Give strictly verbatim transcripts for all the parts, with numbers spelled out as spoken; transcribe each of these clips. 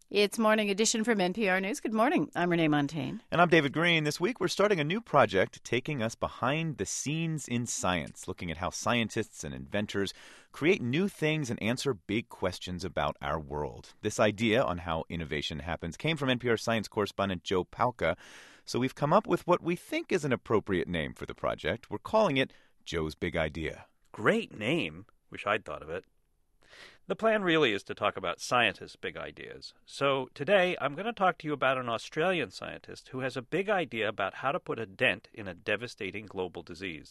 It's Morning Edition from N P R News. Good morning. I'm Renee Montaigne. And I'm David Green. This week we're starting a new project taking us behind the scenes in science, looking at how scientists and inventors create new things and answer big questions about our world. This idea on how innovation happens came from N P R science correspondent Joe Palca. So we've come up with what we think is an appropriate name for the project. We're calling it Joe's Big Idea. Great name. Wish I'd thought of it. The plan really is to talk about scientists' big ideas. So today I'm going to talk to you about an Australian scientist who has a big idea about how to put a dent in a devastating global disease.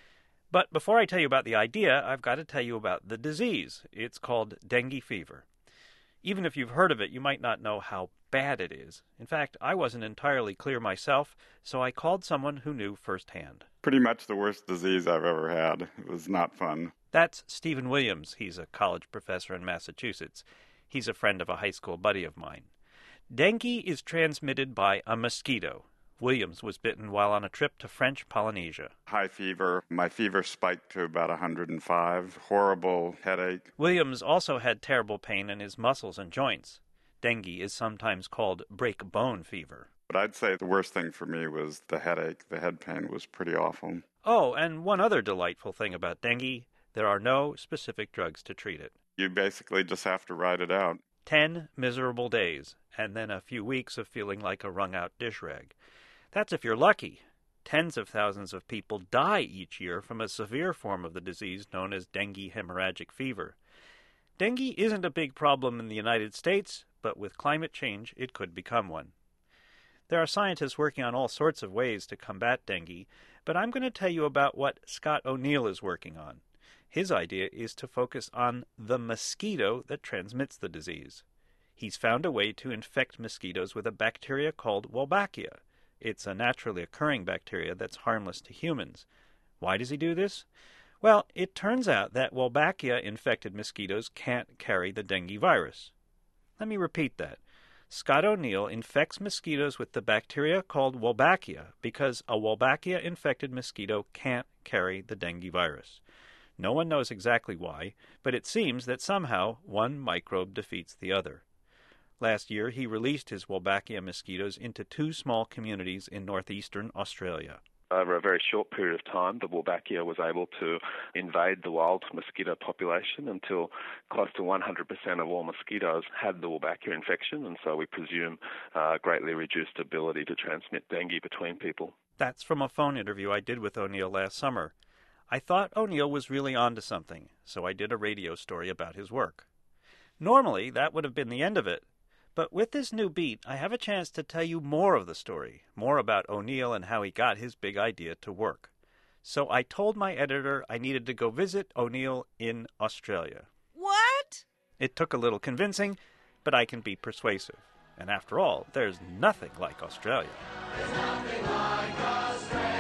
But before I tell you about the idea, I've got to tell you about the disease. It's called dengue fever. Even if you've heard of it, you might not know how bad it is. In fact, I wasn't entirely clear myself, so I called someone who knew firsthand. Pretty much the worst disease I've ever had. It was not fun. That's Stephen Williams. He's a college professor in Massachusetts. He's a friend of a high school buddy of mine. Dengue is transmitted by a mosquito. Williams was bitten while on a trip to French Polynesia. High fever. My fever spiked to about one hundred five. Horrible headache. Williams also had terrible pain in his muscles and joints. Dengue is sometimes called break bone fever. But I'd say the worst thing for me was the headache. The head pain was pretty awful. Oh, and one other delightful thing about dengue. There are no specific drugs to treat it. You basically just have to ride it out. Ten miserable days, and then a few weeks of feeling like a wrung-out dish rag. That's if you're lucky. Tens of thousands of people die each year from a severe form of the disease known as dengue hemorrhagic fever. Dengue isn't a big problem in the United States, but with climate change, it could become one. There are scientists working on all sorts of ways to combat dengue, but I'm going to tell you about what Scott O'Neill is working on. His idea is to focus on the mosquito that transmits the disease. He's found a way to infect mosquitoes with a bacteria called Wolbachia. It's a naturally occurring bacteria that's harmless to humans. Why does he do this? Well, it turns out that Wolbachia-infected mosquitoes can't carry the dengue virus. Let me repeat that. Scott O'Neill infects mosquitoes with the bacteria called Wolbachia because a Wolbachia-infected mosquito can't carry the dengue virus. No one knows exactly why, but it seems that somehow one microbe defeats the other. Last year, he released his Wolbachia mosquitoes into two small communities in northeastern Australia. Over a very short period of time, the Wolbachia was able to invade the wild mosquito population until close to one hundred percent of all mosquitoes had the Wolbachia infection, and so we presume uh, greatly reduced ability to transmit dengue between people. That's from a phone interview I did with O'Neill last summer. I thought O'Neill was really onto something, so I did a radio story about his work. Normally, that would have been the end of it. But with this new beat, I have a chance to tell you more of the story, more about O'Neill and how he got his big idea to work. So I told my editor I needed to go visit O'Neill in Australia. What? It took a little convincing, but I can be persuasive. And after all, there's nothing like Australia. There's nothing like Australia.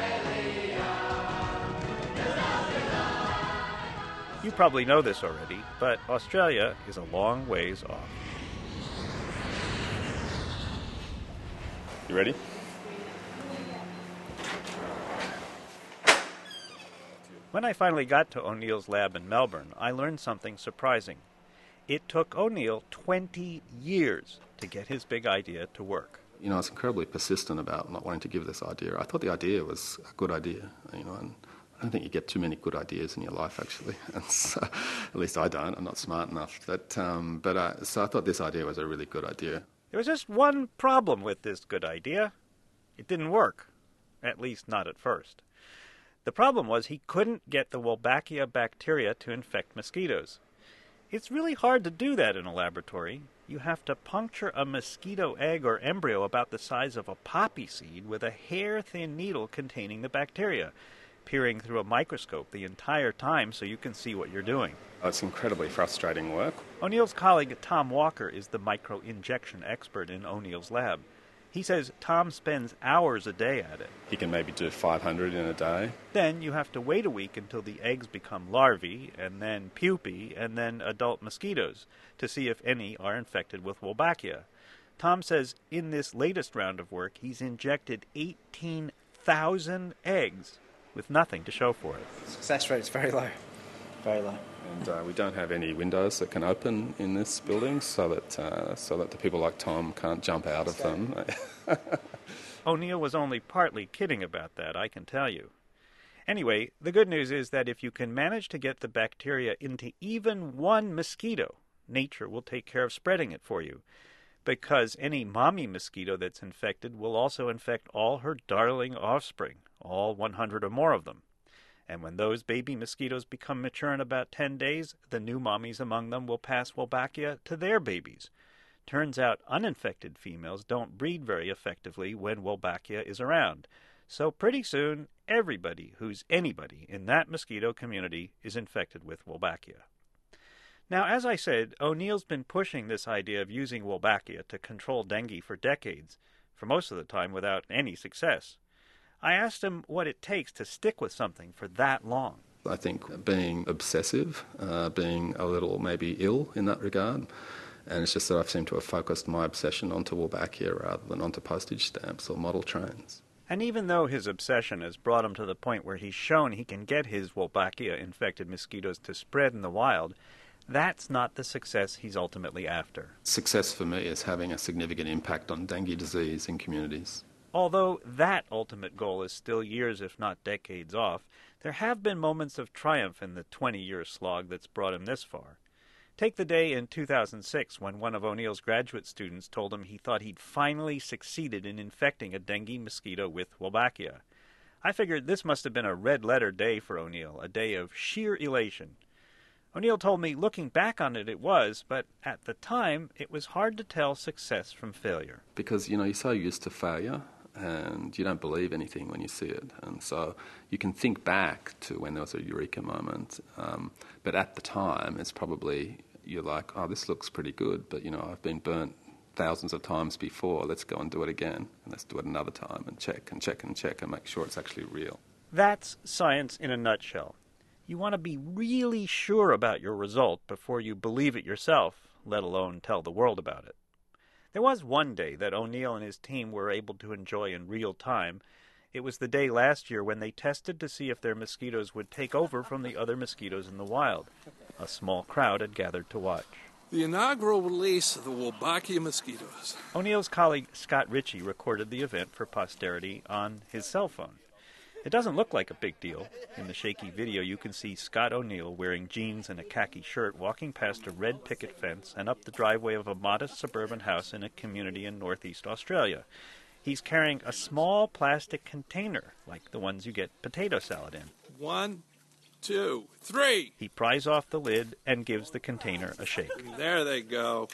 You probably know this already, but Australia is a long ways off. You ready? When I finally got to O'Neill's lab in Melbourne, I learned something surprising. It took O'Neill twenty years to get his big idea to work. You know, I was incredibly persistent about not wanting to give this idea. I thought the idea was a good idea, you know, and I don't think you get too many good ideas in your life, actually. And so, at least I don't. I'm not smart enough. But, um, but uh, so I thought this idea was a really good idea. There was just one problem with this good idea. It didn't work. At least not at first. The problem was he couldn't get the Wolbachia bacteria to infect mosquitoes. It's really hard to do that in a laboratory. You have to puncture a mosquito egg or embryo about the size of a poppy seed with a hair-thin needle containing the bacteria, peering through a microscope the entire time so you can see what you're doing. It's incredibly frustrating work. O'Neill's colleague Tom Walker is the microinjection expert in O'Neill's lab. He says Tom spends hours a day at it. He can maybe do five hundred in a day. Then you have to wait a week until the eggs become larvae, and then pupae, and then adult mosquitoes, to see if any are infected with Wolbachia. Tom says in this latest round of work, he's injected eighteen thousand eggs with nothing to show for it. Success rate is very low. Very low. And uh, we don't have any windows that can open in this building so that uh, so that the people like Tom can't jump out of them. O'Neill was only partly kidding about that, I can tell you. Anyway, the good news is that if you can manage to get the bacteria into even one mosquito, nature will take care of spreading it for you, because any mommy mosquito that's infected will also infect all her darling offspring, all one hundred or more of them. And when those baby mosquitoes become mature in about ten days, the new mommies among them will pass Wolbachia to their babies. Turns out uninfected females don't breed very effectively when Wolbachia is around. So pretty soon, everybody who's anybody in that mosquito community is infected with Wolbachia. Now, as I said, O'Neill's been pushing this idea of using Wolbachia to control dengue for decades, for most of the time without any success. I asked him what it takes to stick with something for that long. I think being obsessive, uh, being a little maybe ill in that regard, and it's just that I've seemed to have focused my obsession onto Wolbachia rather than onto postage stamps or model trains. And even though his obsession has brought him to the point where he's shown he can get his Wolbachia-infected mosquitoes to spread in the wild, that's not the success he's ultimately after. Success for me is having a significant impact on dengue disease in communities. Although that ultimate goal is still years, if not decades off, there have been moments of triumph in the twenty-year slog that's brought him this far. Take the day in two thousand six when one of O'Neill's graduate students told him he thought he'd finally succeeded in infecting a dengue mosquito with Wolbachia. I figured this must have been a red-letter day for O'Neill, a day of sheer elation. O'Neill told me looking back on it, it was, but at the time, it was hard to tell success from failure. Because, you know, you're so used to failure and you don't believe anything when you see it. And so you can think back to when there was a eureka moment, um, but at the time, it's probably, you're like, oh, this looks pretty good, but, you know, I've been burnt thousands of times before. Let's go and do it again, and let's do it another time and check and check and check and make sure it's actually real. That's science in a nutshell. You want to be really sure about your result before you believe it yourself, let alone tell the world about it. There was one day that O'Neill and his team were able to enjoy in real time. It was the day last year when they tested to see if their mosquitoes would take over from the other mosquitoes in the wild. A small crowd had gathered to watch. The inaugural release of the Wolbachia mosquitoes. O'Neill's colleague Scott Ritchie recorded the event for posterity on his cell phone. It doesn't look like a big deal. In the shaky video, you can see Scott O'Neill wearing jeans and a khaki shirt walking past a red picket fence and up the driveway of a modest suburban house in a community in northeast Australia. He's carrying a small plastic container, like the ones you get potato salad in. One, two, three! He pries off the lid and gives the container a shake. There they go.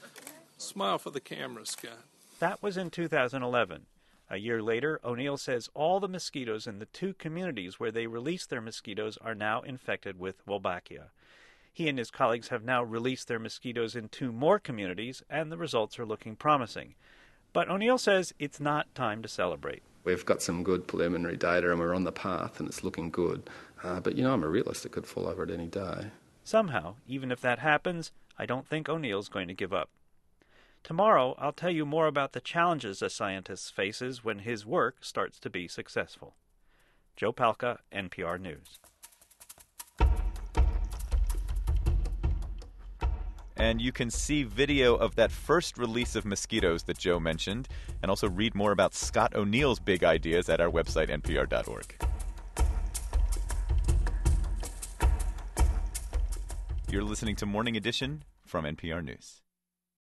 Smile for the camera, Scott. That was in two thousand eleven. A year later, O'Neill says all the mosquitoes in the two communities where they released their mosquitoes are now infected with Wolbachia. He and his colleagues have now released their mosquitoes in two more communities, and the results are looking promising. But O'Neill says it's not time to celebrate. We've got some good preliminary data and we're on the path and it's looking good. Uh, but, you know, I'm a realist. It could fall over at any day. Somehow, even if that happens, I don't think O'Neill's going to give up. Tomorrow, I'll tell you more about the challenges a scientist faces when his work starts to be successful. Joe Palca, N P R News. And you can see video of that first release of mosquitoes that Joe mentioned, and also read more about Scott O'Neill's big ideas at our website, N P R dot org. You're listening to Morning Edition from N P R News.